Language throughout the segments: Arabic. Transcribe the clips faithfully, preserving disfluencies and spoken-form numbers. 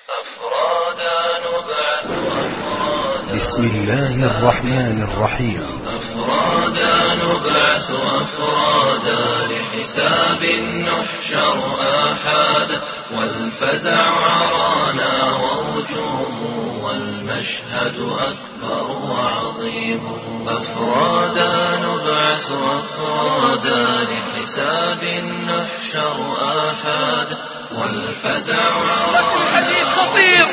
بسم الله الرحمن الرحيم. أفرادا نبعث أفرادا لحساب نحشر آحادا والفزع عرانا وهجوم والمشهد أكبر وعظيم. أفرادا نبعث أفرادا لحساب نحشر آحادا والفزع عرانا. الحديث خطير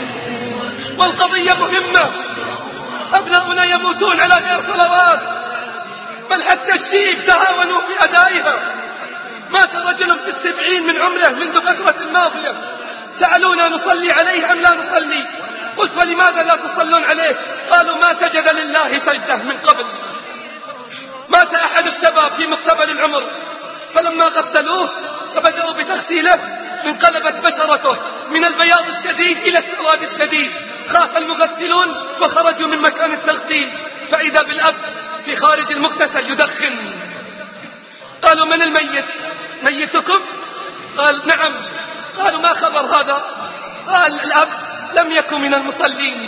والقضية مهمة. أبناؤنا يموتون على غير صلوات، بل حتى الشيب تهاونوا في أدائها. مات رجل في السبعين من عمره منذ فترة الماضية، سألونا نصلي عليه أم لا نصلي؟ قلت فلماذا لا تصلون عليه؟ قالوا ما سجد لله سجدة من قبل. مات أحد الشباب في مقتبل العمر، فلما غسلوه وبدأوا بتغسيله انقلبت بشرته من البياض الشديد إلى السواد الشديد. خاف المغسلون وخرجوا من مكان التغسيل، فإذا بالأب في خارج المغتسل يدخن. قالوا من الميت؟ ميتكم؟ قال نعم. قالوا ما خبر هذا؟ قال الأب لم يكن من المصلين.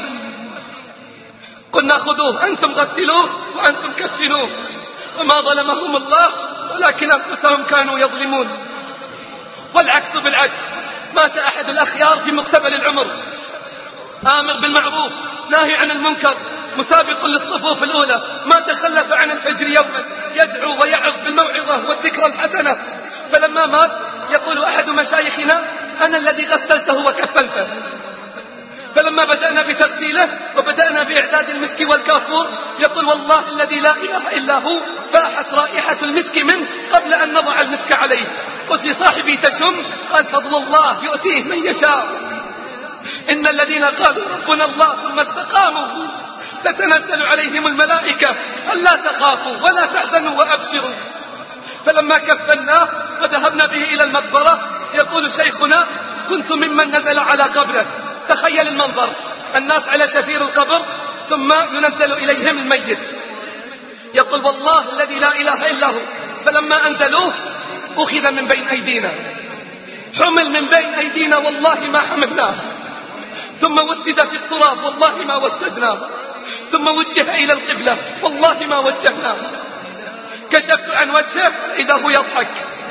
قلنا خذوه أنتم غسلوه وأنتم كفنوه. وما ظلمهم الله ولكن أنفسهم كانوا يظلمون. والعكس بالعكس، مات أحد الأخيار في مقتبل العمر، آمر بالمعروف ناهي عن المنكر مسابق للصفوف الأولى، ما تخلف عن الفجر يوما يدعو ويعظ بالموعظة والذكرى الحسنة. فلما مات يقول أحد مشايخنا أنا الذي غسلته وكفنته. فلما بدأنا بتغسيله وبدأنا بإعداد المسك والكافور يقول والله الذي لا إله إلا هو فاحت رائحة المسك منه قبل أن نضع المسك عليه. قلت لصاحبي تشم؟ قال فضل الله يؤتيه من يشاء. إن الذين قالوا ربنا الله ثم استقاموا تتنزل عليهم الملائكة ألا تخافوا ولا تحزنوا وأبشروا. فلما كفناه وذهبنا به إلى المقبرة يقول شيخنا كنت ممن نزل على قبره. تخيل المنظر، الناس على شفير القبر ثم ينزل إليهم الميت. يقول والله الذي لا إله إلا هو فلما أنزلوه أخذ من بين أيدينا، حمل من بين أيدينا والله ما حملناه، ثم وسد في التراب والله ما وسدناه، ثم وجه إلى القبلة والله ما وجهناه. كشفت عن وجهه إذا هو يضحك،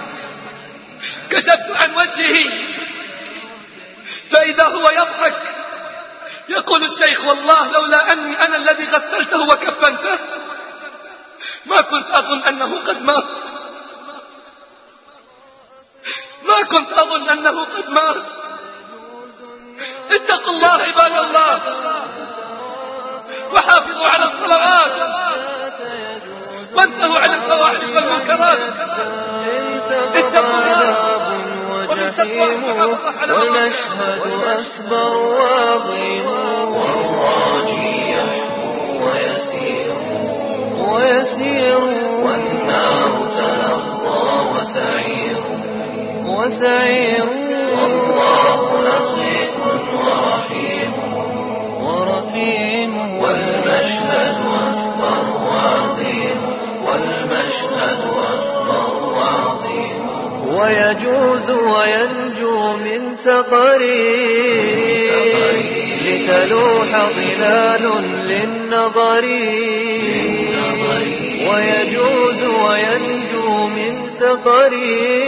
كشفت عن وجهه فإذا هو يضحك. يقول الشيخ والله لولا أني أنا الذي غسلته وكفنته ما كنت أظن أنه قد مات، ما كنت أظن أنه قد مات. اتقوا الله عباد الله وحافظوا على الصلوات وانتهوا عن الفواحش والمنكرات. اتقوا الله وجحيم والمشهد أكبر وعظيم. والراجي يحفو ويسير ويسير والنار تلظى وسعير وسعير والله لطيف ورحيم ورحيم. والمشهد أكبر وعظيم والمشهد أكبر وعظيم. ويجوز وينجو من سقري لتلوح ظلال للنظر. ويجوز وينجو من سقري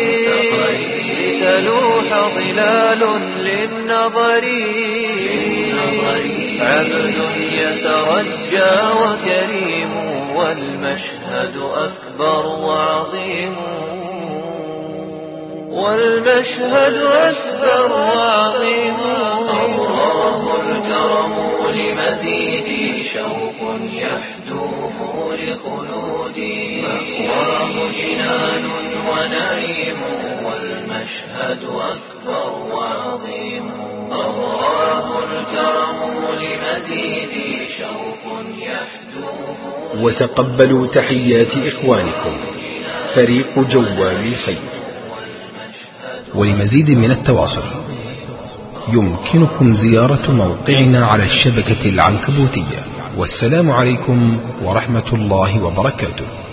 لتلوح ظلال للنظر. عبد يترجى وكريم والمشهد أكبر وعظيم والمشهد أكبر وعظيم. الله الكرم لمزيد شوق يحدوه لخلودي. مأواه جنان ونعيم والمشهد أكبر وعظيم. الله الكرم لمزيد شوق يحدوه. وتقبلوا تحيات إخوانكم فريق جوال الخير. ولمزيد من التواصل يمكنكم زيارة موقعنا على الشبكة العنكبوتية. والسلام عليكم ورحمة الله وبركاته.